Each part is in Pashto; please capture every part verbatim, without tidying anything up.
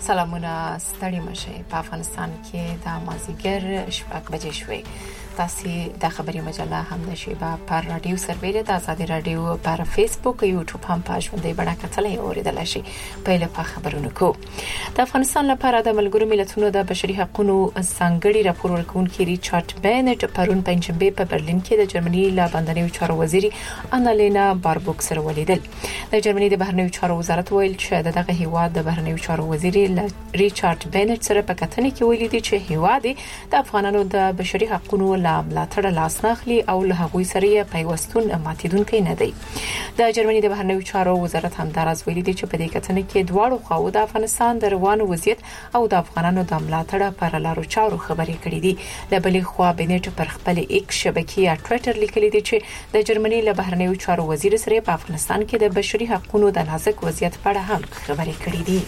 سلامونه ستړي مشه. په افغانستان کې د مازیګر شپږ بجې شوې. تاسو د خبري مجله هم د شیبه پر رادیو سرویل د آزادي رادیو پر فیسبوک او یوټیوب هم پاج باندې بڼه کتلې اوریدل شي. په لپاره خبرونه کو د افغانستان لپاره د ملګرو ملتونو د بشري حقوقو ځانګړي راپور ورکونکي ریچارډ بینټ پرون پنځمبه په برلین کې د جرمني لا بندنیو چارو وزیري انالینا باربوک سره ولیدل. د جرمني د بهرنیو چارو وزارت ویل چې دغه هیواد د بهرنیو چارو وزیري ریچارډ بینټ سره په کتنې کې ولیدي چې هیواد د افغانانو د بشري حقوقو لا ملاتړ لاس ناخلي او له هغوی سره پیوستون ماتیدونکي نه دی. د جرمني د بهرنیو چارو وزارت هم دراز ویلي دی چې په دې کتنې کې دواړو خواو د افغانستان د روانو وضعیت او د افغانانو د ملاتړ پر لارو چارو خبرې کړې دي. د بلې خوا بینټ پر خپل ایکس شبکې ټوئیټر لیکلي دی چې د جرمني له بهرنیو چارو وزیر سره په افغانستان کې د بشري حقوقو د نازک وضعیت په اړه هم خبرې کړې دي.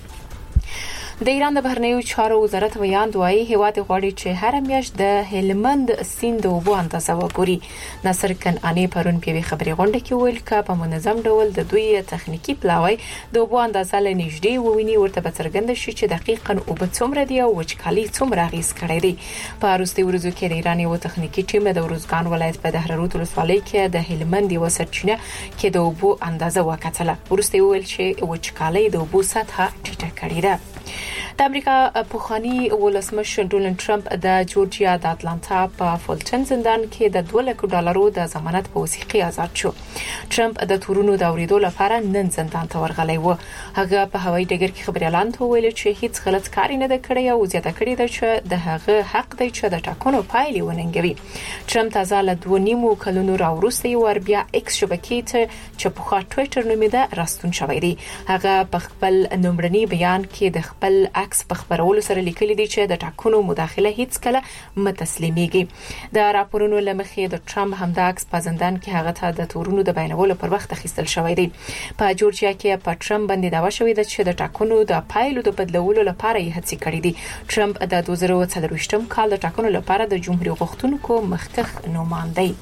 د ایران د بهرنیو چارو وزارت ویاند وايي هیواد غواړي چې هر میاشت د هلمند سیند د اوبو اندازه وګوري. ناصر کنعانی پرون په خبري غونډه کې ویل چې په منظم ډول د دوی تخنیکی پلاوی د اوبو اندازه لنیږدې وویني ورته به څرګند شي چې دقیقاً اوبه څومره دي او وچکالي څومره غیس کړي دي. په وروستي ورځو کې د ایران یو تخنیکی ټیم د ورزګان ولایت په دهرروت ولسوالۍ کې د هلمند یو سرچینه کې د اوبو اندازه وکړه. وروستي ویل چې وچکالي د اوبو سطح ټیټه کړې ده. د امریکا پوخانی ولسمشر ډونالد ټرمپ د جورجیا د اټلانټا په فولټن زندان کې د دوه لک ډالرو د ضمانت په وثیقه آزاد شو. ټرمپ د تورونو د اوریدو لپاره نن زندان ته ورغلی و. هغه په هوایي ډګر کې خبريالان ته ویل چې هیڅ غلط کار نه کړی او زیاته کړی ده چې د هغه حق دی چې د ټاکنو پایلې وننګوي. ټرمپ تازه له دوه نیمو کلونو راوروسته یو ور بیا ایکس شبکې ته چې په خوا ټوئیټر نومیده راستون شوی دی. هغه په خپل نومرني بیان کې د خپل عکس په خبرولو سره لیکلي دي چې د ټاکنو مداخله هیڅ کله متسلیميږي. د راپورونو لمخې د ټرمپ همدا عکس په زندان کې هغه ته د تورونو د بیانولو پر وخت اخیستل شوی دی. په جورجیا کې په ټرمپ باندې دعوا شوې ده چې د ټاکنو د پایلو د بدلولو لپاره یې هڅې کړې دي. ټرمپ د دوه زره څلرویشتم کال د ټاکنو لپاره د جمهوریت غوښتونکو مخکښ نوماندی.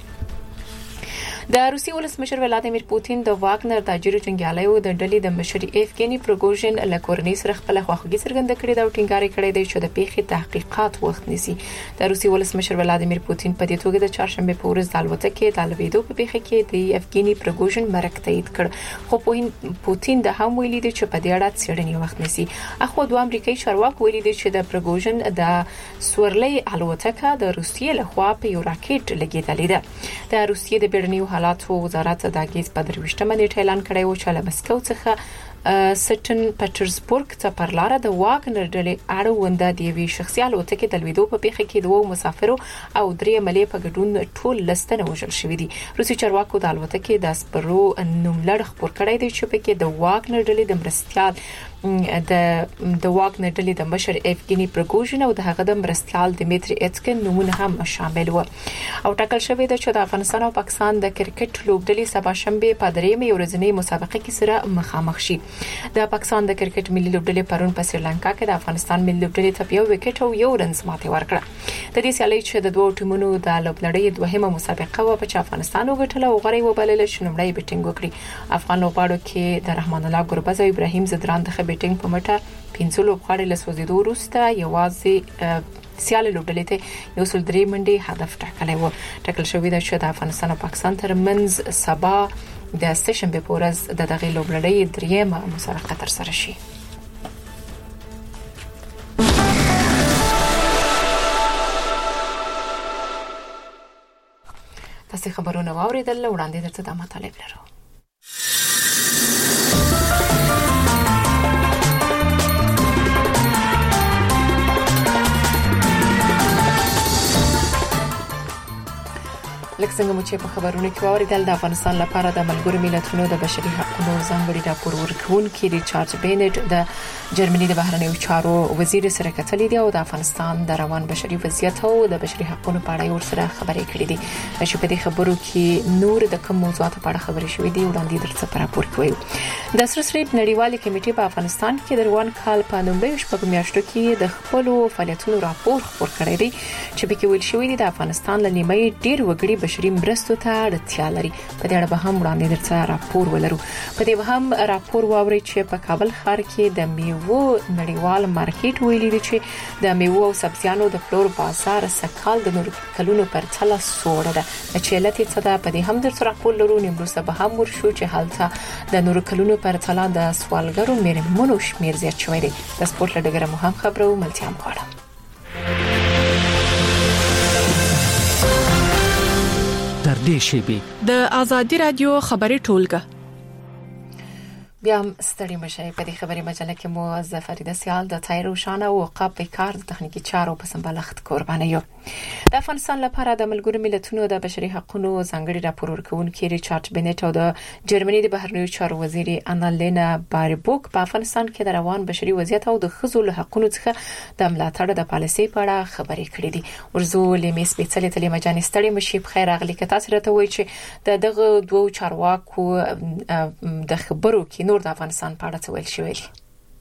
د روسي ولسمشر ولادیمیر پوتین د واګنر د اجرو جنگیالیو د ډلې د مشر ایفګینی پروګوژن له کورنۍ سره خپل خواخوږي څرګنده کړې ده او ټینګار کړی دی چې د پیښې تحقیقات وخت نیسي. د روسي ولسمشر ولادیمیر پوتین په دې توګه د چهارشنبه په ورځ د الوتکې د الویدو په پیښه کې د ایفګینی پروګوژن مرګ تایید کړ. خو پوتین د هم ویلي دی چې په دې اړه څېړنې وخت نیسي. اخو دوه امریکایي چارواکو ویلي دي چې د پروګوژن د سورلۍ الوتکه د روسیې لخوا په یو راکټ لګیدلې ده. د روسیې د بیړنیو حالاتو وزارت د اگست په درویشتمه نیټه اعلان کړی و چې له مسکو څخه سټن پټرزبورګ ته پر لار د واګنر ډلې اړوند د یوې شخصي الوتکې د لویدو په پیښه کې دوه مسافرو او درې عملي په ګډون ټول لستنه وژل شوې دي. روسي چارواکو د الوتکې د سپرو نوملړ خبر کړی دی چې په کې د واګنر ډلې د مرستيال د د واګنر ډلې د مشر ایفګینی پروګوژن او د هغه د مرستيال دمیتری اتکن نمونه هم شامل و. او ټاکل شوی دی چې د افغانستان او پاکستان د کرکټ لوبډلې سبا شنبه په درېمه ورځنۍ مسابقه کې سره مخامخ شي. د پاکستان د کرکټ ملي لوبډلې پرون په سریلانکا کې د افغانستان ملي لوبډلې ته یو وکټ او یو رنز ماته ورکړه. د دې سیالۍ چې د دوه ټیمونو د لوبلړۍ دوهمه مسابقه و په افغانستان وګټله او غړي وبلل چې نومړی بیټینګ وکړي. افغان لوبغاړو کې د رحمان الله ګربز او ابراهیم زدران د بیټینګ په مټه پنځه لوبغاړي له سوزیدو وروسته یوازې سیال لوبډلې ته یو سل درې منډي هدف ټاکلی و. ټاکل شوی دی چې د افغانستان او پاکستان ترمنځ سبا د سشنبه په ورځ د دغه لوبلړۍ دریمه مسابقه ترسره شي. تاسو خبرونه واوریدل وړاندې درته د مطالب لرو. لکه څنګه مو چې په خبرونو کې واوریدل د افغانستان لپاره د ملګرو ملتونو د بشري حقوقو ځانګړي راپور ورکونکي ریچارډ بینټ د جرمني د بهرنیو چارو وزیر سره کتلې دي او د افغانستان د روان بشري وضعیت او د بشري حقوقو په اړه ورسره خبرې کړې دي. چې په دې خبرو کې نور د کوم موضوعاتو په اړه خبرې شوې دي وړاندې درته راپور کوي. د سر سریټ نړیوالې کمیټې په افغانستان کې د روان کال په لومړیو شپږ میاشتو کې د خپل فعالیتونو راپور خپور کړی دی چې په کې ویل شوی دی د افغانستان له نیمه ډیر وګړي بشري مرستو ته اړتیا لري. په دې اړه به هم وړاندې درڅه راپور ولرو. په دې هم راپور واوري چې په کابل ښار کې د میوو نړیوال مارکیټ ویلي دی چې د میوو او سبزیانو د پلور بازار سکهال د نور کلونو پر تله سوړه ده. چې لته څه ده په دې هم درڅه راپور لرو. نیمروز به هم ورشو چې حالته د نور کلونو پر تله د سوالګرو میرمنو شمیر زیات شوی دی. د سپورت لډګره مو هم خبرو ملتيام غواړم. در دې شیبې د ازادي رادیو خبري ټولګه بیا هم ستړي مشه. په دې خبري مجله کې مو از فریده سیال د تایرو شانه او قاب کار د تخنیکی چارو په سمبالښت قربانه یو. د افغانستان لپاره د ملګرو ملتونو د بشري حقوقو ځانګړي راپور ورکونکي ریچارډ بنټ او د جرمني د بهرنیو چارو وزیر انالینا باربوک په افغانستان کې د روان بشري وضعیت او د ښځو له حقوقو څخه د ملاتړ د پالیسۍ په اړه خبرې کړې دي. ورزو لمیس بیتسلې تلې مجاني ستړي مشي په خیر اغلی کې تاسو راته وایي چې د دغه دوه چارواکو د خبرو کې نور د افغانستان په اړه څه ویل شوی دی.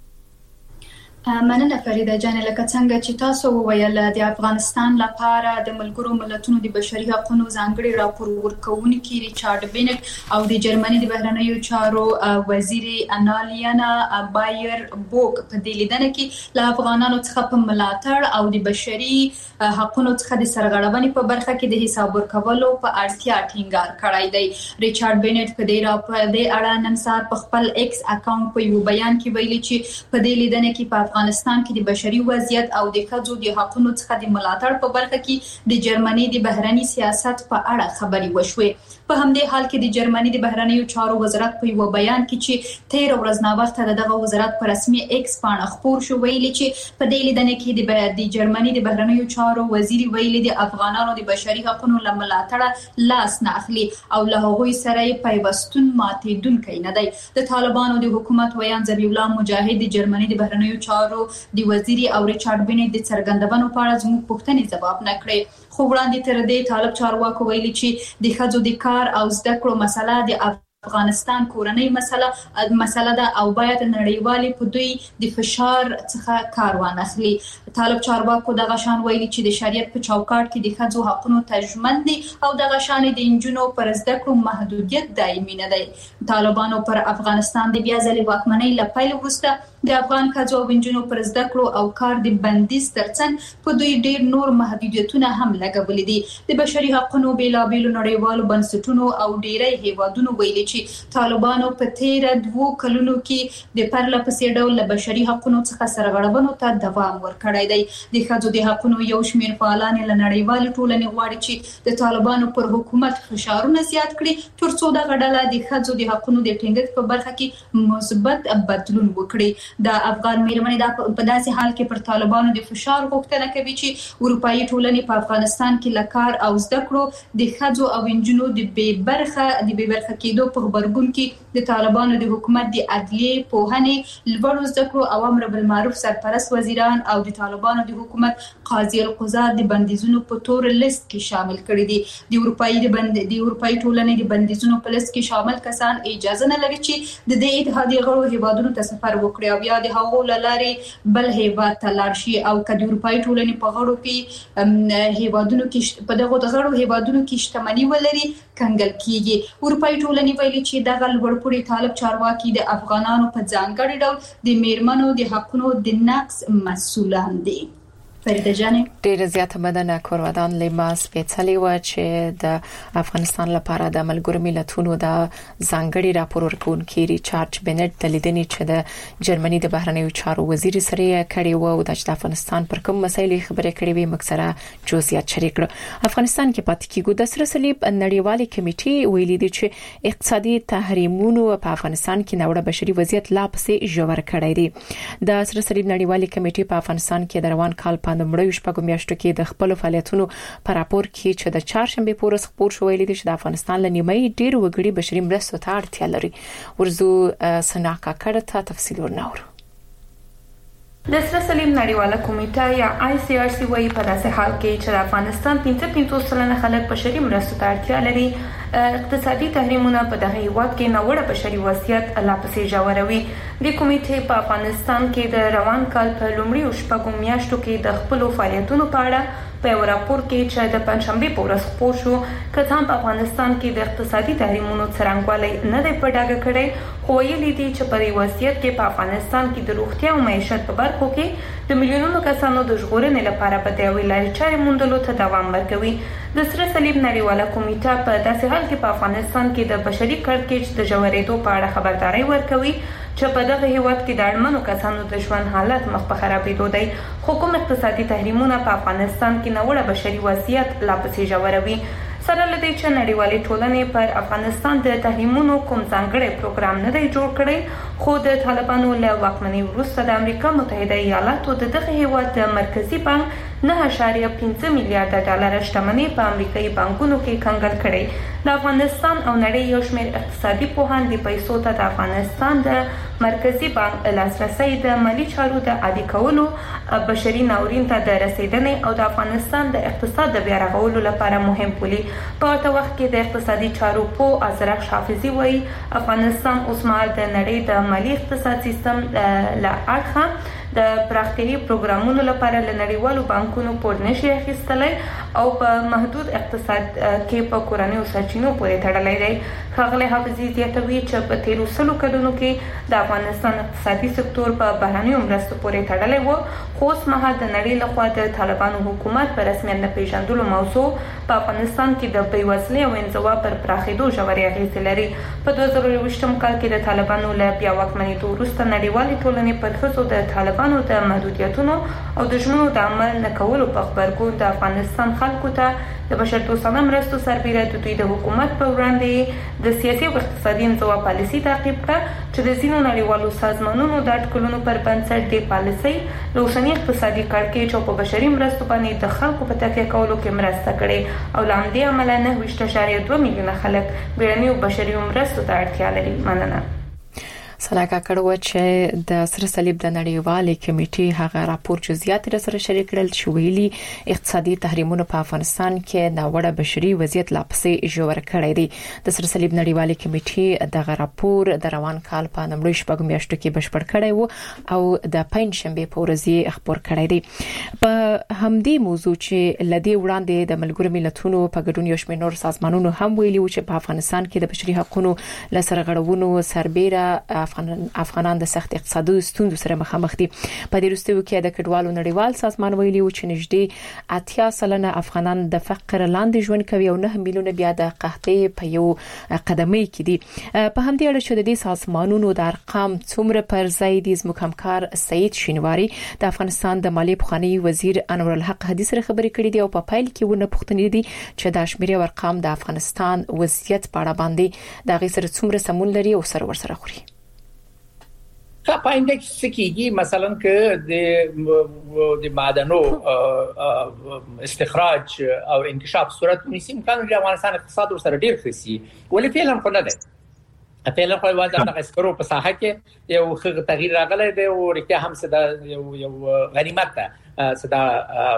مننه فریده جان. لکه څنګه چې تاسو وویل د افغانستان لپاره د ملګرو ملتونو د بشري حقوقو ځانګړي راپور ورکونکي ریچارډ بنټ او د جرمني د بهرنیو چارو وزیر انالینا بایر بوک په دې لیدنه کې له افغانانو څخه په ملاتړ او د بشري حقوقو څخه د سرغړونې په برخه کې د حساب ورکولو په اړتیا ټینګار کړی دی. ریچارډ بنټ په دې راپور د اړه نن سهار په خپل ایکس اکاونټ په یو بیان کې ویلي چې په دې لیدنه کې په افغانستان کې د بشري وضعیت او د ښځو د حقوقو څخه د ملاتړ په برخه کې د جرمني د بهرنی سیاست په اړه خبري وشوه. په همدې حال کې د جرمني د بهرنیو چارو وزارت په یو بیان کې چې تیر ورځ نا وخت دغه وزارت په رسمي ایکس باندې خبر شو ویلي چې په دې لیدنه کې د جرمني د بهرنیو چارو وزیر ویلي د افغانانو د بشري حقوقو لملاتړ لاس نه اخلي او له هغوی سره پیوستون ماتیدونکي نه دی. د طالبانو د حکومت ویان ذبیح الله مجاهد د جرمني د بهرنیو چارو د وزیر او ریچارډ بنټ د څرګندونو په اړه زموږ پوښتنې ځواب نه کړې. خو وړاندې تر دې طالب چارواکو ویلي چې د ښځو د کار او زده کړو مسله د افغانستان کورنۍ مسله مسله ده او باید نړیوالې په دوی د فشار څخه کار وانخلي. طالب چارواکو دغه شان ویلي چې د شریعت په چوکاټ کې د ښځو حقوقو تضمین دي او دغه شان د انجونو پر زده کړو محدودیت دایمي نه دی. طالبانو پر افغانستان د بیا ځلې واکمنۍ له پیل وروسته د افغان ښځو او انجونو پر زده کړو او کار د بندیز ترڅنګ په دوی ډېر نور محدودیتونه هم لګولې دي. د بشري حقوقو بیلابېلو نړیوالو بنسټونو او ډېری هیوادونو ویلي چې طالبانو په تیر دوه کلونو کې د پرله پسې ډول بشري حقوقو څخه سرغړونو ته دوام ورکړی دی. د ښځو د حقوقو یو شمېر فعالان له نړیوال ټولنې غواړي چې د طالبانو پر حکومت فشارونه زیات کړي ترڅو دغه ډله د ښځو د حقوقو د ټینګښت په برخه کې مثبت بدلون وکړي. د افغان میرمنې د په داسې حال کې پر طالبانو د فشار غوښتنه کوي چې اروپאי ټولنې په افغانستان کې لکار او زده کړو د ښځو او انجونو د بې برخه د بې برخه کېدو په خبرګون کې د طالبانو د حکومت د عدلیه پوهنې لوړو زده کړو او امر بالمعروف سرپرست وزیران او د طالبانو د حکومت قاضي القضات د بندیزونو په تور لیست کې شامل کړي دي. د اروپאי د بند د اروپאי ټولنې د بندیزونو په لیست کې شامل کسان اجازه نه لري چې د دې اتحادیې غړو هیوادونو ته سفر وکړي او یا د هغو لارې بل هیواد ته لاړ شي او کله اروپאי ټولنې په غړو کې هیوادونو کې په دغه غړو هیوادونو کې شتمنۍ ولري کنګل کیږي. اروپאי ټولنې ویلي چې دغه لوړپوړي طالب چارواکي د افغانانو په ځانګړي ډول د میرمنو د حقوقو د نقض مسؤلان دي. فریده جانې ډېر زیات مدنه کورودان لیماس پیڅلې و چې د افغانستان لپاره د ملګرو ملتونو د ځانګړي راپور ورکونکي ریچارډ بنټ د لیدنې چې د جرمني د بهرنیو چارو وزیر سره کړي وو او د افغانستان پر کوم مسایلې خبرې کړې وي مکسره جزئیات شریک کړ. افغانستان کې پاتې کېږي د سره صلیب نړیوالې کمیټې ویلي دي چې اقتصادي تحریمونو په افغانستان کې نوړه بشري وضعیت لا پسې ژور کړی دی. د سره صلیب نړیوالې کمیټې په افغانستان کې د روان کال په نومړی شپږم میاشتو کې د خپل فعالیتونو پر راپور کې چې د چهارشنبه پورې خبر شو ویلي دي چې د افغانستان لنیمای ډیر وګړي بشري مرستو ته اړتیا لري. ورزو سناکا کړه ته تفصیل ورناور. د سره صلیب نړیواله کمیټه یا آی سی آر سی وايي په داسې حال کې چې افغانستان پنځه پنځوس سلنه خلک بشري مرستو ته اړتیا لري اقتصادي تحریمونه په دغه هیواد کې نوړه بشري وضعیت لا پسې ژوروي. د کمیټې په افغانستان کې د روان کال په لومړي شپږو میاشتو کې د خپل فعالیتونو په اړه په یو راپور کې چې د پنځشنبه په ورځ خپور شو کله هم په افغانستان کې د اقتصادي تحریمونو څرنګوالی نه دی په ډاګه کړی، خو ویلي دي چې په دې وضعیت کې په افغانستان کې د روغتیا او معیشت په برخو کې د میلیونونو کسانو د ژغورنې لپاره په دې ویلاري چارې موندلو ته دوام ورکوي. د سره صلیب نړیواله کمیټه په داسې حال کې په افغانستان کې د بشري کړکېچ د ژورېدو په اړه خبرداري ورکوي چې په دغه هیواد کې د اړمنو کسانو د ژوند حالت مخ په خرابېدو دی. خو کوم اقتصادي تحریمونه په افغانستان کې ناوړه بشري وضعیت لا پسې ژوروي. سره لدی چې نړیوالې ټولنې پر افغانستان د تحریمونو کوم ځانګړی پروګرام نه دی جوړ کړی، خو د طالبانو له واکمنۍ وروسته د امریکا متحده ایالاتو د دغه هیواد د مرکزی بانک نه اشاریه پنځه میلیارډ ډالر شتمنۍ په امریکایي بانکونو کې کنګل کړي. د افغانستان او نړۍ یو شمېر اقتصادي پوهان د پیسو ته د افغانستان د مرکزی بانک لاسرسي د مالی چارو د عادي کولو، بشري ناورین ته د رسیدنې او د افغانستان د اقتصاد د بیا رغولو لپاره مهم بولي. په ورته وخت کې د اقتصادي چارو په ازرق حافظي وایي افغانستان اوس مهال د نړۍ د مالی اقتصاد سیستم له اړخه د پراختیايي پروګرامونو لپاره له نړیوالو بانکونو پور نشي اخیستلی او په محدود اقتصاد کې په کورنیو سرچینو پورې تړلی دی. ښاغلی حافظي زیاتوي چې په تیرو سلو کلونو کې د افغانستان اقتصادي سکتور په بهرنیو مرستو پورې تړلی و، خو اوس مهال د نړۍ لخوا د طالبانو حکومت په رسمیت نه پیژندلو موضوع په افغانستان کې د بېوزلۍ او انزوا پر پراخېدو ژورې اغېزې لري. په دوه زره یوویشتم کال کې د طالبانو له بیا واکمنېدو وروسته نړیوالې ټولنې پر ښځو د طالبانو د محدودیتونو او د ژمنو د عمل نه کولو په خبرګون د افغانستان خلکو ته د بشردوستانه مرستو سربیره د دوی د حکومت په وړاندې د سیاسي او اقتصادي انزوا پالیسي تعقیب کړه چې د ځینو نړیوالو سازمانونو د اټکلونو پر بنسټ د پالیسي له اوسني اقتصادي کړکېچ او په بشري مرستو باندې د خلکو په تکیه کولو کې مرسته کړې او له همدې امله نهه ویشت اعشاریه دوه میلیونه خلک بیړنیو بشري مرستو ته اړتیا لري. مننه. سلاکا کړو چې د سره صلیب د نړیوالې کمیټې هغه راپور جزئیات سره شریک کړل چې ویلي اقتصادي تحریمونه په افغانستان کې ناوړه بشري وضعیت لا پسې ژور کړی دی. د سره صلیب نړیوالې کمیټې دغه راپور د روان کال په نوموړي شپږ میاشتو کې بشپړ کړی و او د پنځشنبه په ورځ یې خبر کړی دی. په همدې موضوع چې لدی وړاندې د ملګرو ملتونو په ګډون یو شمېر نور سازمانونو هم ویلي و چې په افغانستان کې د بشري حقوقو لسرغړونو سربېره افغانان د سخت اقتصادي ستونزو سره مخامخ دي. په دې وروستیو کې د کډوالو نړیوال سازمان ویلي و چې نږدې اتیا سلنه افغانان د فقر لاندې ژوند کوي او نه میلیونه بیا د قحطۍ په یو قدمۍ کې دي. په همدې اړه چې د دې سازمانونو د ارقام څومره پر ځای دي، زموږ همکار سعید شینواری د افغانستان د مالیې پخوانی وزیر انور الحق حدیث سره خبرې کړې دي او په پایل کې ونه پوښتنې دي چې د شمیرې ارقام د افغانستان وضعیت په اړه باندې د غي سره څومره سمون لري او سره ورسره خوري. په اندکس کې مثلا که د د معدنو استخراج او انکشاف صورت ونیسي، امکان لري افغانستان اقتصاد ورسره ډیر خسي، ولې فعلا خو نه ده. فعلا خو وایي د عسکرو په ساحه کې یو ښه تغییر راغلی دی او رښتیا هم څه د یو یو غنیمت ده څه دا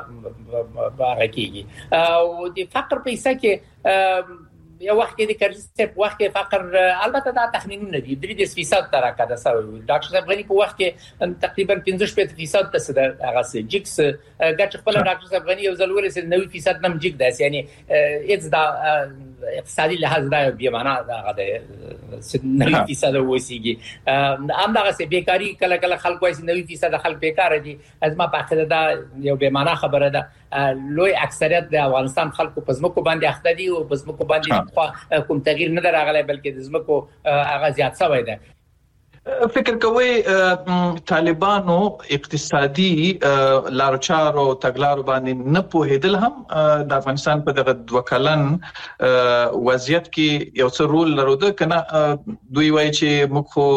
باغ کېږي. او د فقر په حصہ کې یو وخت کې د کرزي په وخت کې فقر البته دا تخمینونه دي درې فیصد تر راکده سوی. ډاکټر صاحب غنی په وخت کې تقریبا پنځه شپږ فیصد ته د هغه سي جیکس ګټ خپل ډاکټر صاحب غنی یو ځل ولې نوي فیصد نم جیک ده، یعنی اټس دا اقتصادي لحاظ دا بیا معنا دا غده نوي فیصد وسیږي. ام دا سه بیکاری کله کله خلک وایي نوي فیصد خلک بیکار دي، از ما په اخر دا یو به معنا خبره ده. لوی اکثریت د افغانستان خلکو په ځمکو باندې اخته دي او په ځمکو باندې کوم تغییر نه راغلی، بلکې د ځمکو هغه زیات شوی دی. فکر کوي طالبانو اقتصادي لارچارو تګلارو باندې نه پوهیدل هم د افغانستان په دغه دوه کلن وضعیت کې یو څه رول لرود کنه. دوی وایي چې موږ خو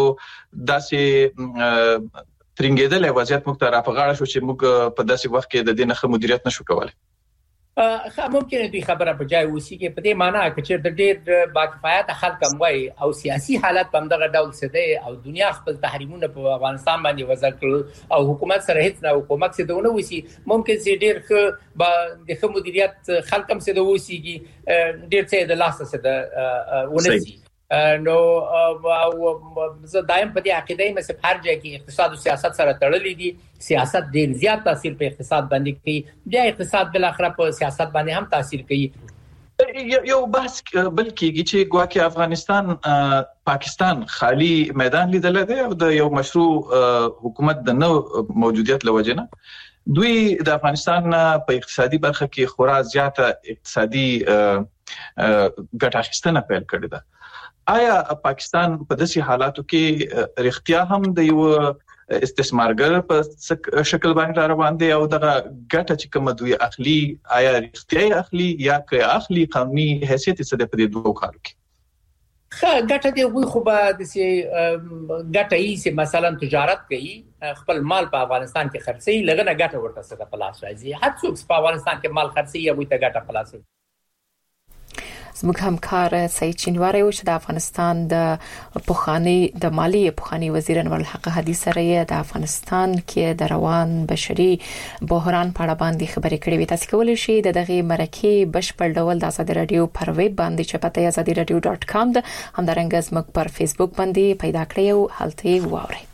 داسې ترنګېدل وضعیت موږ ته راپغاړه شو چې موږ په داسې وخت کې د دې نه مدیریت نشو کولای. خا ممکن دوی خبره په ځای وسی کې په دې معنی چې د ډېر باکفایت خلک هم وای او سیاسي حالت په دغه ډول سده او دنیا خپل تحریمونه په افغانستان باندې وضع کړ او حکومت سره هیڅ نه حکومت سره ونه وسی، ممکن چې ډېر ښه با د مدیریت خلک هم سره وسیږي، ډېر څه د لاسه سره ونسي. نو او زه دایم په دې عقیده یم چې هر ځای کې اقتصاد او سیاست سره تړلې دي، سیاست ډیر زیات تاثیر په اقتصاد باندې کوي، بیا اقتصاد بل اخره په سیاست باندې هم تاثیر کوي. یو بحث بلکې چې ګواکې افغانستان پاکستان خالی میدان لیدل دی او د یو مشروع حکومت د نو موجودیت لوجه نه دوی د افغانستان په اقتصادي برخه کې خورا زیاته اقتصادي ګټه اخیستنه پیل کړې ده. آیا پاکستان په داسې حالاتو کې رښتیا هم د یو استثمارګر په شکل باندې روان دي او دغه ګټه چې کوم دوی اخلي آیا رښتیا اخلي یا که اخلي قانوني حیثیت څه د پدې دوه کارو کې؟ ښه ګټه دی وي خو به د سي ګټه یې چې مثلا تجارت کوي خپل مال په افغانستان کې خرڅي لګنه ګټه ورته څه په لاس راځي، هر څوک په افغانستان کې مال خرڅي یا وي ته ګټه په لاس راځي. زموږ همکار سعید چینواری و چې د افغانستان د پوخانی د مالی پوخانی وزیر انور الحق هادي سره د افغانستان کې د روان بشري بحران په اړه باندې خبرې کړې وي. تاسو کولی شئ د دغه مرکه بشپړ ډول د آزادي رادیو پر ویب باندې چې پته آزادي رادیو ډاټ کام ده همدارنګه زموږ پر فیسبوک باندې پیدا کړئ او هلته واورئ.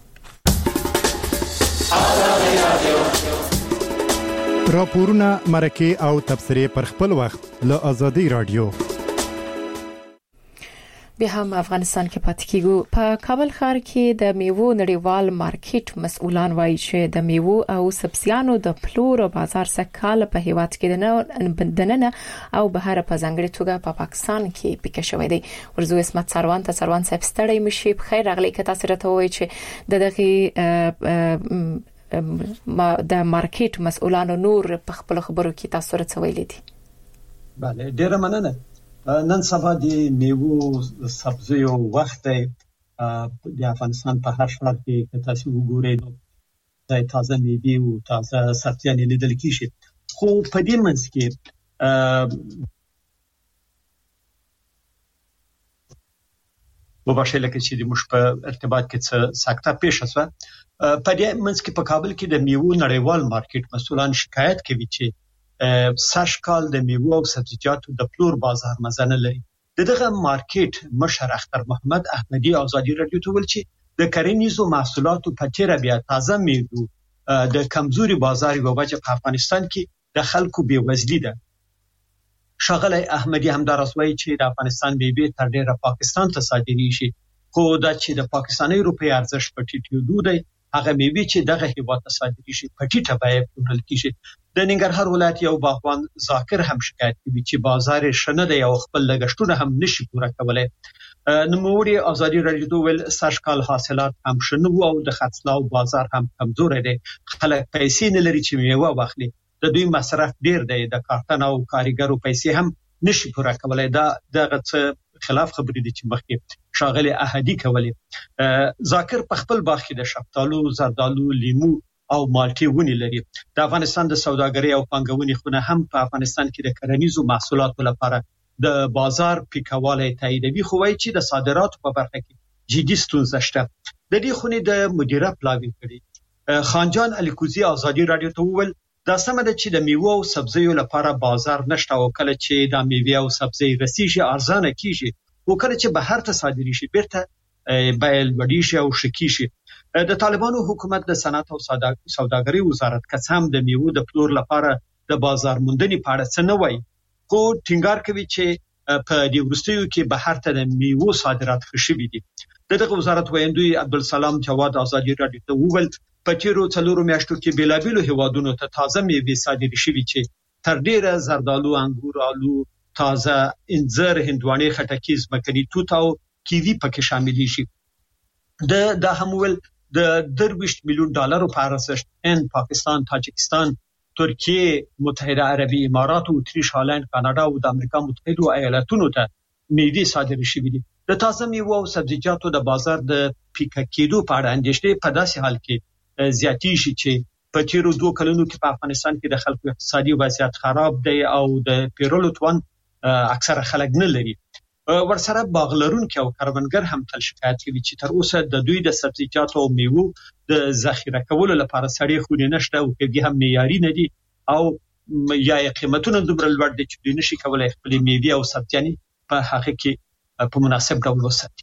راپورونه مرکه او تبصره پر خپل وخت له آزادي رادیو. بیا هم افغانستان کې پاتې کیږو. په کابل ښار کې د میوو نړیوال مارکیټ مسؤلان وایي چې د میوو او سبزیانو د پلور او بازار سکهال په هیواد کې د نن او بهر په ځانګړي توګه په پاکستان کې پیښ شوې دي. ورزو اسمت سروان ته سروان صاحب ستړی مشي په خیر راغلی که تاسو راته وایي چې د دغه د مارکیټ مسؤلانو نور په خپل خبرو کې تاسو راته ویلي دي. بله ډیره مننه. نن سبا د میوو سبزیو وخت د افغانستان په هر ښار کې که تاسو وګورئ نو د تازه میوې او تازه سبزیان لیدل کیږي، خو په دې منځ کې مباشره لکه چې د مش په ارتباط کې څه سکته پیښه شوه. په دې منځ کې په کابل کې د میوو نړیوال مارکیټ مسؤلان شکایت کوي چې سږکال د میوو او سبزیجاتو د پلور بازار مزه نه لري. دغه مارکیټ مشر اختر محمد احمدي آزادي رادیو ته ویل چې د کرنیزو محصولاتو په تیر بیا تازه میوو د کمزوري بازار یو وجه په افغانستان کې د خلکو بیوزلي ده. شغله احمدي همدارس وایي چې د افغانستان میوې تر ډیره پاکستان ته صادریږي، خو دا چې د پاکستاني روپۍ ارزښت په ټیټېدو دی هغه میوې چې دغه هیواد ته صادریږي په ټیټه بیه پلورل کیږي. د ننګرهار ولایت یو باغوان ذاکر هم شکایت کوي چې بازار شنه دی او خپل لګښتونه هم نشي پوره کولای. نوموړي آزادي رادیو ته ویل سږکال حاصلات هم شنه وو او د خرڅلاو بازار هم کمزور دی، خلک پیسې نه لري چې میوه واخلي، د دوی مصرف ډیر دی، د کارتن او کاریګرو پیسې هم نشي پوره کولای. دا دغه څه خلاف خبرې دي چې مخکې شاغلي احدی کولې. ذاکر په خپل باغ کې د شفتالو، زردالو، لیمو او مالټې ونې لري. د افغانستان د سوداګرۍ او پانګونې خونه هم په افغانستان کې د کرنیزو محصولاتو لپاره د بازار پیکوالی تاییدوي، خو وایي چې د صادراتو په برخه کې جدي ستونزه شته. د دې خونې د مدیره پلاوی کړي خانجان الیکوزي آزادي رادیو ته وویل دا سمه ده چې د میوه او سبزیو لپاره بازار نشته او کله چې د میوه او سبزی رسیږي ارزانه کیږي او کله چې بهر ته صادري شي بیرته بیل وړي شي او شکی شي. د طالبانو حکومت د صنعت او سوداګرۍ وزارت قسم د میوه د پلور لپاره د بازار موندنې په اړه څه نه وایي، خو ټینګار کوي چې په دې وروستیو کې بهر ته د میوه صادرات ښه شوي دي. دغه وزارت ویاندوی عبدالسلام جواد آزادي رادیو ته وویل په تیرو څلورو میاشتو کې بیلابیلو هیوادونو ته تازه میوې صادرې شوي چې تر ډیره زردالو، انګور، آلو، تازه انځر، هندوانې، خټکي، ځمکني توت او کیوي پکې شاملې شي. د دا هم ویل د درویشت میلیون ډالرو په ارزښت هند، پاکستان، تاجکستان، ترکیه، متحده عربي امارات، اتریش، هالند، کاناډا او د امریکا متحده ایالاتونو ته میوې صادرې شوي دي. د تازه میوه او سبزیجاتو د بازار د پیکه کېدو په اړه اندېښنې په داسې حال کې زیاتېږي چې په تیرو دوه کلونو کې په افغانستان کې د خلکو اقتصادي وضعیت خراب دی او د پیرولو توان اکثره خلک نه لري. ورسره باغ لرونکي او کروندګر هم تل شکایت کوي چې تر اوسه د دوی د سبزیجاتو او میوو د ذخیره کولو لپاره سړې خونې نشته او کېږي هم معیاري نه دي او یا قیمتونه دومره لوړ دي چې دوی نشي کولای خپلې میوې او سبزیانې په هغه کې په مناسب ډول وساتي.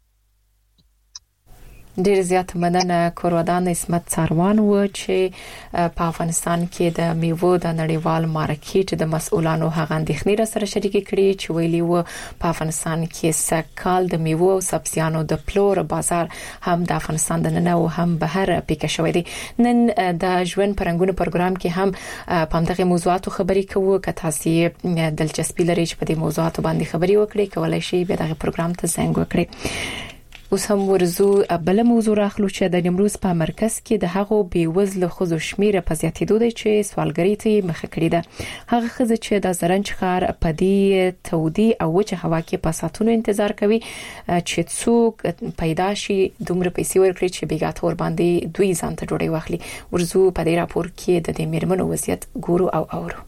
ډیر زیات مننه کورودان اسمت څاروان و چې په افغانستان کې د میوو د نړیوال مارکیټ د مسؤلانو هغه اندېښنې را سره شریک کړي چې ویلي و په افغانستان کې سکهال د میوو او سبزیانو د پلور بازار هم د افغانستان د ننه او هم بهر پیښ شوی دی. نن د ژوند پرنګونو پروګرام کې هم په همدغه موضوعاتو خبرې کوو. که تاسو دلچسپي لرئ چې په دې موضوعاتو باندې خبرې وکړئ کولای شئ به دغه پروګرام ته زنګ وکړئ. اوس هم ورزو بل موضوع راخلو چې د نیمروز په مرکز کې د هغو بیوزلو ښځو شمیر په زیاتېدو دی چې سوالګری ته مخه کړې ده. هغه ښځې چې د زرنج ښار په دې تودي او وچه هوا کې په ساتونو انتظار کوي چې څوک پیدا شي دومره پیسې ورکړي چې بیګات ور باندې دوی ځان ته ډوډۍ واخلي. ورزو په دې راپور کې د دې میرمنو وضعیت ګورو او اورو.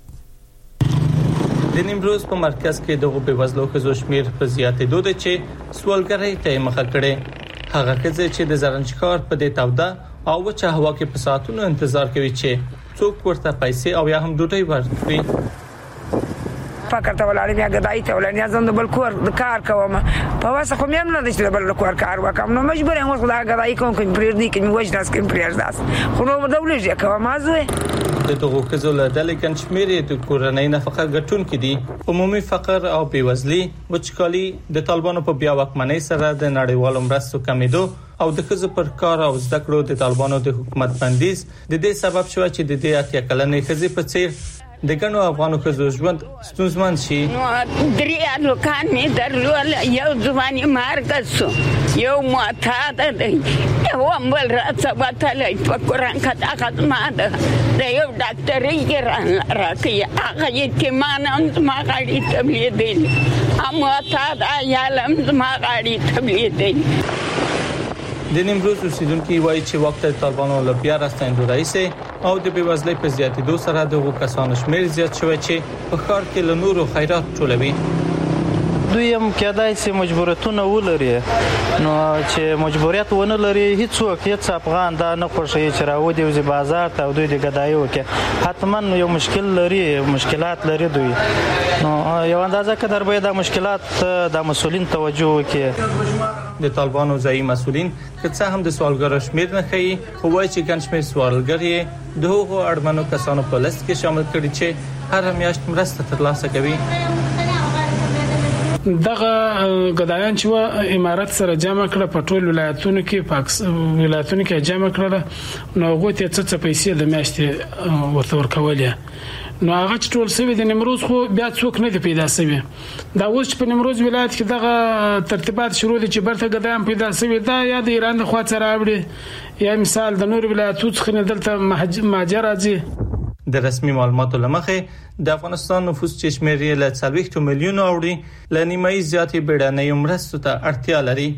د نیمروز په مرکز کې د غوبې وزلو ښځو شمیر په زیاتېدو دی چې سوالګرۍ ته مخه کړي. هغه ښځې چې د زرنج ښار په دې توده او وچه هوا کې په ساعتونو انتظار کوي چې څوک ورته پیسې او یا هم ډوډۍ ورکړي. فکر ته ولاړ بیا غدای ته ولنیا زم د بل کور د کار کوم په واسه خو مې نه د چې بل کور کار وکم نو مجبور یم خدای غدای کوم کوم پرېږدي کې مې وښناس کې پرېږداس خو نو دولت یې کوم ازوي د دغه کزو له ډلې کن شمیرې د کورنۍ نفقه ګټون کې دي. عمومي فقر او بیوزلي وچکالي د طالبانو په بیا واکمنۍ سره د نړیوالو مرستو کمیدو او د ښځو پر کار او زده کړو د طالبانو د حکومت بندیز د دې سبب شو چې د دې اتیا کلنې ښځې په څیر د ګڼو افغانو ښځو ژوند ستونزمن شي. نو درې لوکان مې درلول یو ځواني مرګ شو یو معتاد دی یو بل راځه وتلی په قرآن کې هغه زما ده د یو ډاکټرۍ کې راکوي هغه یتیمان زما غاړې ته لوېدلي معتاد عیال زما غاړې ته لوېدلي. د نیمروز اوسیدونکو وایي چې وخت طالبانو له بیا راستنېدو راځي او د بیوزلۍ په زیاتېدو سره د کسانو شمیر زیات شوی چې په ښار کې له نورو خیرات ټولوي. دوی هم کېدای شي مجبوریتونه ولري نو چې مجبوریت ونه لري هیڅوک هیڅ افغان دا نه خوښوي چې راودي وزي بازار ته او دوی د غدایي وکړي. حتما یو مشکل لري مشکلات لري دوی نو یو اندازه قدر به دا مشکلات د مسولین توجه وکړي. د طالبانو ځایي مسولین که څه هم د سوالګرو شمیر نه ښیي خو وایي چې ګڼ شمېر سوالګر یې د هغو اړمنو کسانو په لست کې شامل کړي چې هره میاشت مرسته ترلاسه کوي. دغه غدایان چې امارات سره جمع کړه په ټول ولایتونو کې پاکستان ولایتونو کې جمع کړه نو هغه ته څه پیسې د میاشتې ورته ورکولې نو هغه چې ټول سوي د نیمروز خو بیا څوک نه دی پیدا سوي. دا اوس په نیمروز ولایت کې دغه ترتیبات شروع دي چې برته غدایان پیدا سوي دا یا د ایران د خوا سره راوړي یا مثال د نور ولایتونو څخه نه دلته مهاجر راځي. د رسمي معلوماتو لمخې د افغانستان نفوس چې شمیر یې له څلوېښت میلیونو اوړي له نیمایي زیاتې بیړنۍ مرستو ته اړتیا لري.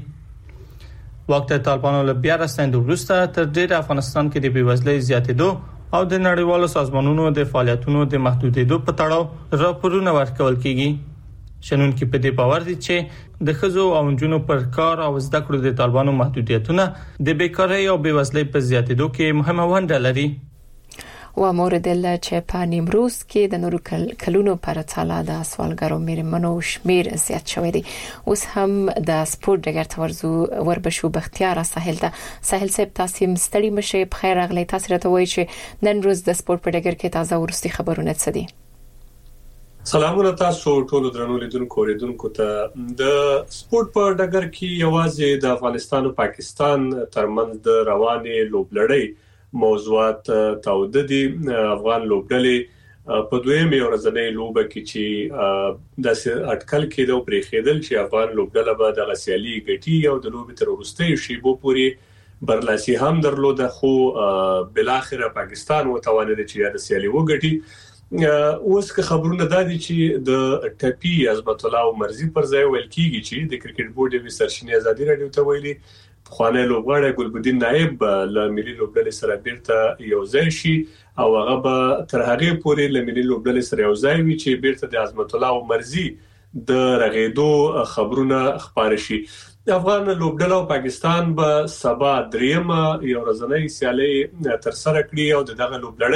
وخت طالبانو له بیا راستنېدو وروسته تر ډېره افغانستان کې د بیوزلۍ زیاتېدو او د نړیوالو سازمانونو د فعالیتونو د محدودېدو په تړاو راپورونه ورکول کیږي. شنونکي په دې باور دي چې د ښځو او نجونو پر کار او زده کړو د طالبانو محدودیتونه د بیکارۍ او بیوزلۍ په زیاتېدو کې مهمه ونډه لري. و مورد الله چې په نیمروز کې د نورو کلونو پر تاله د سوالګرو میرمنو شمیر زیات شوی دی. اوس هم د سپورت ډګر ته ورزو وربشو بختیار ساحل ته ساحل صاحب تاسو مستړي مشه په خیر اغلی تاسو راته وایي چې نن روز د سپورت په ډګر کې تازه ورستي خبرونه څه دي؟ سلامونه تاسو ټول درنو لیدونکو اوریدونکو ته. د سپورت په ډګر کې یوازې د افغانستان او پاکستان ترمنځ د روانې لوبلړۍ موضوعات تاوده دي. افغان لوبډلې په دویم یو ورځنۍ لوبه کې چې د اټکل کېدو پرې خېدل چې افغان لوبډله به د غسیالي ګټي او د لوبې تر وروستۍ شیبو پورې برلاسي هم درلوده خو بل اخر پاکستان وتوانید چې د سیالي وګټي. اوس که خبرونه دادي چې د ټپي عظمت الله مرزي پر ځای ویل کیږي چې د کرکټ بورډ د سرچینې ازادي رادیو ته ویلي خوانه لوبغاړی ګلبدین نائب له ملي لوبډلې سره بیرته یو ځای شي او هغه به تر هغه پورې له ملي لوبډلې سره یو ځای وي چې بیرته د عظمت الله مرزي د رغېدو خبرونه خبر شي. افغان لوبډله او پاکستان به سبا دریمه یو ورځنۍ سیالي تر سره کړي او دغه لوبلړۍ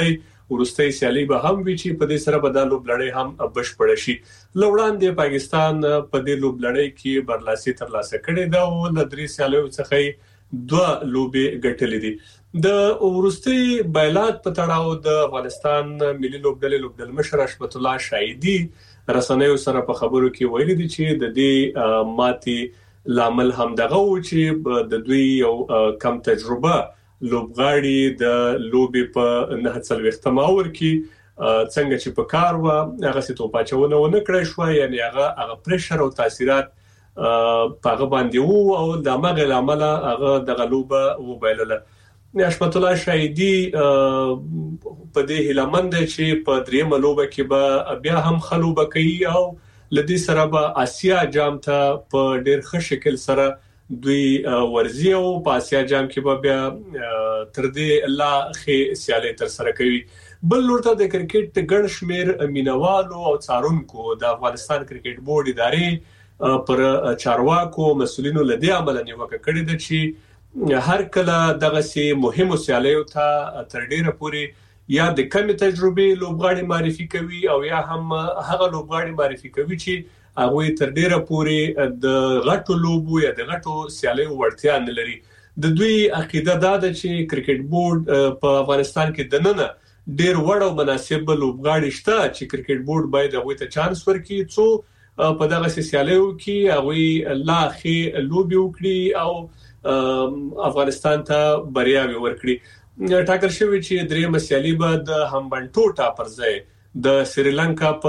ورستۍ سیالي به هم وی چې په دې سره به د لوبلړۍ هم بشپړ شي. لوړاندې پاکستان په دې لوبلړۍ کې برلاسي ترلاسه کړې ده او د درې سیالیو څخه دوه لوبې ګټلې دي. د ورستۍ بایلات په تړاو د افغانستان ملي لوبډلې لوبډلمشر اشرف الله شاهدي رسنیو سره په خبرو کې ویلي دي چې د دې ماتي لامل هم دغه و چې د دوی یو کم تجربه لوبغاړي د لوبي په نه څلوختم اور کې څنګه چې په کار و هغه څه توپاچونه ونه کړی شو، یعنی هغه هغه پریشر او تاثیرات پاغه باندې وو او د هغه عمل هغه د غلوبه وبایلله. اشرف الله شاهدي په دې هلمند چې په دریمه لوبه کې به بیا هم خلوبه کوي او لدی سره به آسیا جام ته په ډېر ښه شکل سره دوی ورزي او په آسیا جام کې به بیا تر دې لا خې سیالي تر سره کوي. بل لورته د کرکټ ګڼ شمیر مینوالو او څارونکو د افغانستان کرکټ بورډ ادارې پر چارواکو مسولینو لدی عمل نیوکه کړې ده چې هر کله دغه سي مهمو سیالیو ته تر ډیره پوري یا د کمی تجربه لوبغاړي معرفي کوي او یا هم هغه لوبغاړي معرفي کوي چې هغه تر ډیره پوري د غټو لوبو یا د غټو سیالیو وړتیا نه لري. د دوی عقیده دا ده چې کرکټ بورډ په افغانستان کې د نن ډیر وړ او مناسب لوبغاړي شته چې کرکټ بورډ باید هغه ته چانس ورکړي څو په دغه سیالیو کې هغه لا خې لوبي وکړي او افغانستان ته بریاوي ورکړي. ټاکل شوی چې درې مسیالي به د همبنټوټا پر ځای د سریلانکا په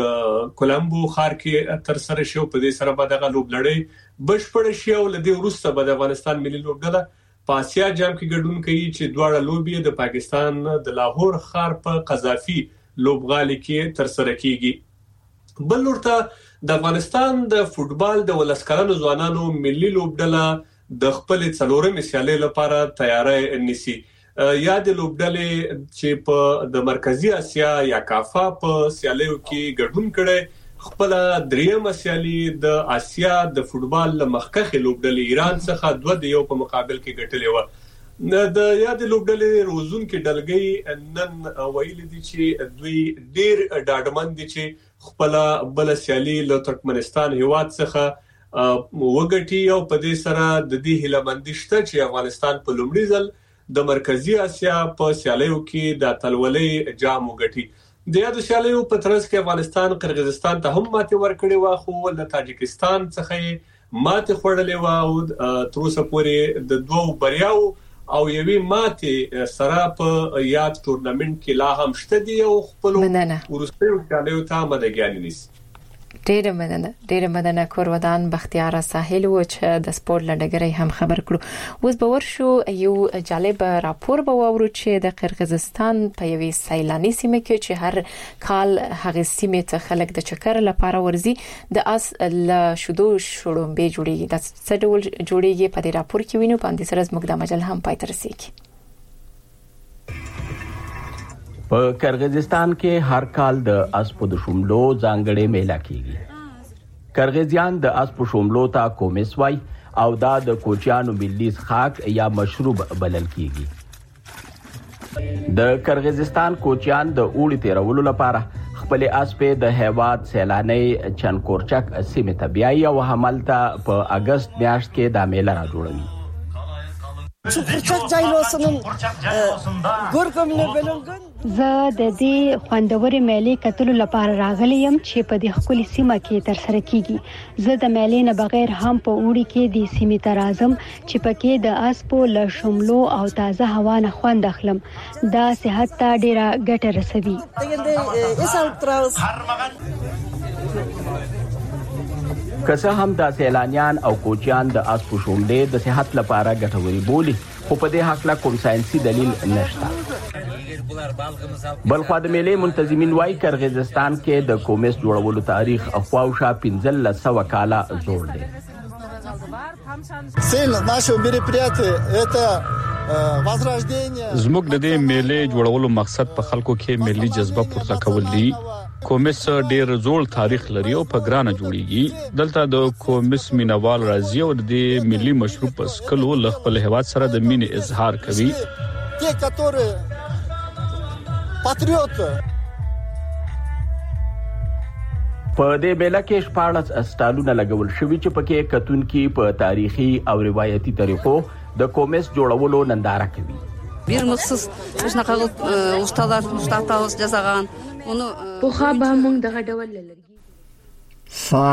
کولمبو ښار کې تر سره شو. په دې سره به دغه لوبلړۍ بشپړ شي او لدی وروسته به د افغانستان ملي لوبډله په آسیا جام کې ګډون کوي چې دواړه لوبي د پاکستان د لاهور ښار په قذافي لوبغالي کې تر سره کیږي. بل ورته د افغانستان د فوتبال د ولسکرانو ځوانانو ملي لوبډله د خپل څلورمې سیالۍ لپاره تیاری نیسي. یا د لوبډلې چې په د مرکزی اسیا یا کافا په سیالیو کې ګډون کړي خپل دریمه سیالي د اسیا د فوتبال مخکخه لوبډلې ایران څخه دوه د یو په مقابل کې ګټلې و. د یا د لوبډلې روزون کې ډلګي نن ویل دي چې دوی ډیر ډاډمن دي چې خپل بل سیالي له ترکمنستان هیواد څخه وګټي او په دې سره د دې هیلمندي شته چې افغانستان په لومړي ځل د مرکزی اسیا په سیالیو کې د اتلولۍ جام وګټي. د یادو سیالیو په ترڅ کې افغانستان قرغیزستان ته هم ماتې ورکړې و خو له تاجکستان څخه ماتې خوړلې و او تر اوسه پورې د دوه بریاو او یوې ماتې سره په یاد ټورنمنت کې لا هم شته دي او خپل ورسته سیالیو ته مدګانی نیسي. ډیره مننه ډیره مننه کورودان بختیار ساحل و چې د سپورت لړګري هم خبر کړو. اوس به ورشو یو جالب راپور به وورو چې د قرغیزستان په یوې سیلاني سیمه کې چې هر کال هغه سیمه ته خلک د چکر لپاره ورزي د اس ل شودو شړومبې جوړیږي. د څه ډول جوړیږي په دې راپور کې وینو. باندې سره زموږ د مجل هم پای تر رسیږي. په قرغیزستان کې هر کال د اسپو د شوملو ځانګړې میله کیږي. قرغیزیان د اسپو شوملو ته کومس وای او دا د کوچیانو ملي څښاک یا مشروب بلل کیږي. د قرغیزستان کوچیان د اوړي تیرولو لپاره خپل اسپې د هیواد سیلاني چنکورچک سیمه ته بیاي او هملته په اگست میاشت کې د میله را جوړوي. زه د دې خوندورې میلې کتلو لپاره راغلی یم چې په دې خپل سیمه کې تر سره کیږي. زه د میلې نه بغیر هم په وړي کې د سیمې ته راځم چې پکې د اسپو له شوملو او تازه هوا نه خوند اخلم. دا صحت ته ډیره ګټه رسوي. که هم د سیلانیان او کوچیان د اسپو شوملې د صحت لپاره ګټوري بولي خو په دې حق لا کوم ساينسي دلیل نشته. بلخو د میلې منتظمین وايي قرغیزستان کې د کومس جوړولو تاریخ افواوشا پنځل سو کاله زوړ دی. زموږ د دې میلې جوړولو مقصد په خلکو کې ملي جذبه پورته کول دي. کومس ډېر زوړ تاریخ لري او په ګرانه جوړیږي. دلته د کومس مینوال راځي او د ملي مشروب پس کلو له خپل هیواد سره د مینې اظهار کوي. patriot. په دې بیلا کې شپاړس اسټالونه لګول شوي چې پکې کتونکي په تاریخي او روایتي طریقو د کومس جوړولو ننداره کوي. بیر مخصوص نشنقل استادار استاد تاسو جزاغان په خا به موږ دغه ډول لري